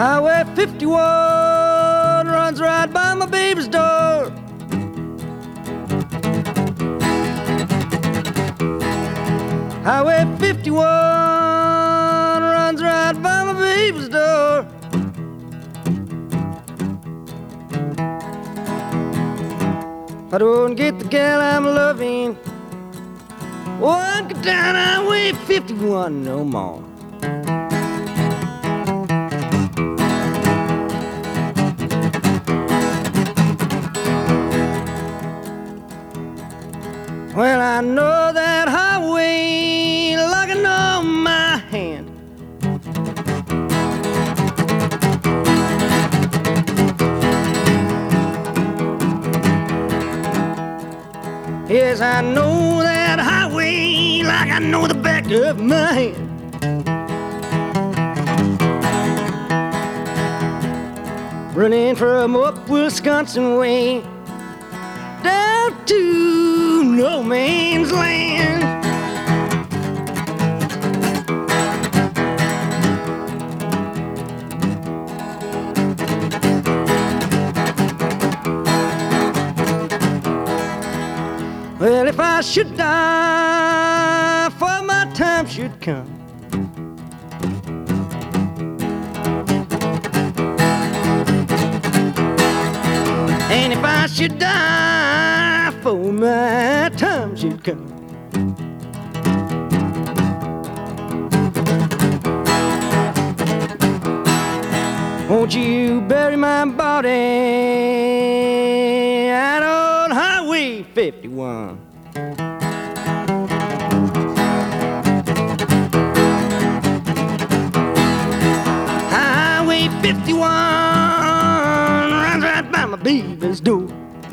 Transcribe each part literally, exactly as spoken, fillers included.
Highway fifty-one runs right by my baby's door. Highway fifty-one runs right by my baby's door. I don't get the gal I'm loving, won't get down Highway fifty-one no more. Well, I know that highway like I know my hand. Yes, I know that highway like I know the back of my hand. Running from up Wisconsin way down to no man's land. Well, if I should die, for my time should come. And if I should die, for my time should come. Won't you bury my body out on Highway fifty-one? Highway fifty-one runs right by my baby's door.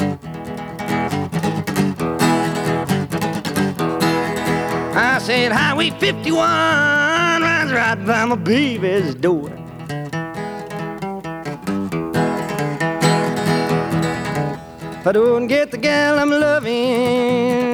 I said Highway fifty-one runs right by my baby's door. If I don't get the gal I'm loving,